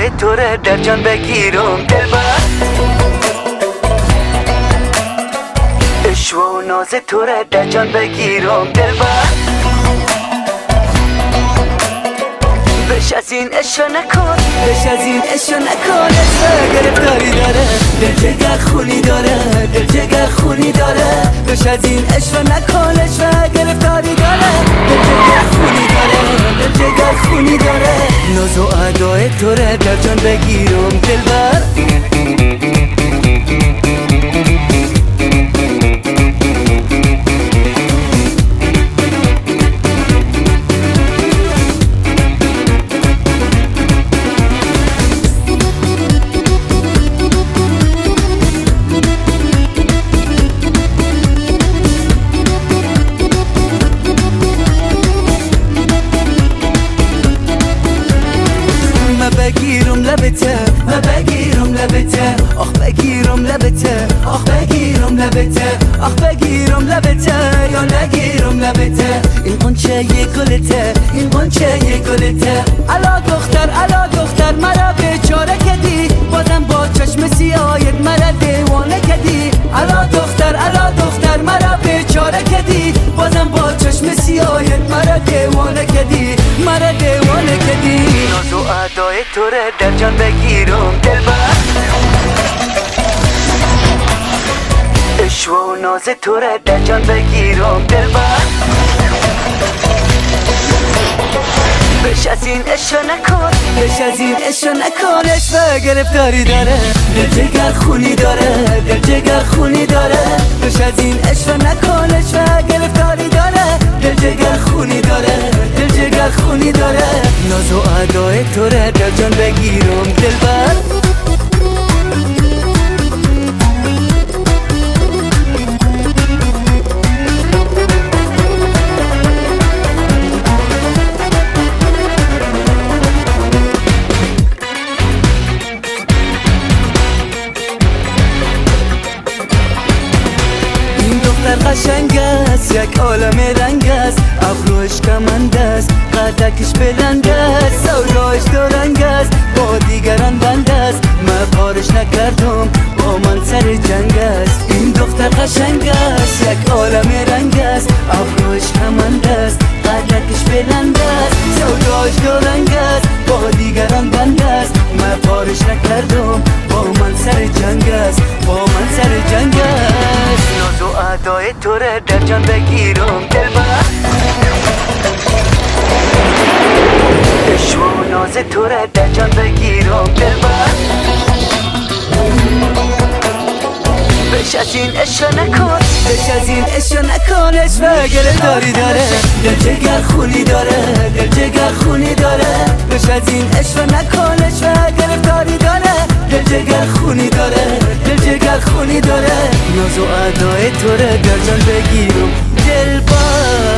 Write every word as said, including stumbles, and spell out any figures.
ادای تو رو در جان بگیرم دلبر، عشق و ناز تو رو در جان بگیرم دلبر، بش از این عشق نکن، بش از این عشق نکن. عشق گرفتاری داره، دل جگر خونی داره، دل جگر خونی داره. بش از این عشق نکن، عشق گرفتاری داره، دل جگر خونی داره، دل جگر خونی داره. ناز و ادای تو رو در جان بگیرم دلبر، بگیرم لبته، ما بگیرم لبته، آخ بگیرم لبته، آخ بگیرم لبته، آخ بگیرم لبته یا نگیرم لبته. این قنچه یه گلته، این قنچه یه گلته. الا دختر، الا دختر مرا بیچاره کدی، بازم با چشم سیاهت مرا دیوانه کدی. الا دختر، الا دختر مرا بیچاره کدی، بازم با چشم سیاهت مرا دیوانه کدی، مرا دیوانه کدی. ناز و ادای تو رو در جان بگیرم دلبر، عشق و ناز تو رو در جان بگیرم دلبر، بش از این عشق نکن، بش از این عشق نکن. عشق گرفتاری داره، دل جگر خونی داره، دل جگر خونی داره. بش از این عشق نکن، عشق گرفتاری داره، دل جگر خونی داره، دل جگر خونی داره. ناز و ادای تو رو در جان بگیرم دلبر، قشنگ است، یک عالم رنگ است، ابروش کمند است، قدکش بلند است، سوداش دو رنگ است، با دیگران بند است. من کارش نکردم، با من سر جنگ است. این دختر قشنگ است، یک عالم رنگ است، ابروش کمند است، قدکش بلند است، سوداش دو رنگ است، با دیگران بند است. من کارش نکردم، با من سر جنگ است، با من سر جنگ است. ناز و ادای تو رو در جان بگیرم دلبر، عشق و ناز تو رو در جان بگیرم دلبر، بش از این عشق نکن، بش از این عشق نکن. عشق گرفتاری داره، دل جگر خونی داره، دل جگر خونی داره. بش از این عشق نکن، عشق گرفتاری داره، دل جگر خونی داره، دل جگر خونی داره. ناز و ادای تو رو در جان بگیرم دلبر.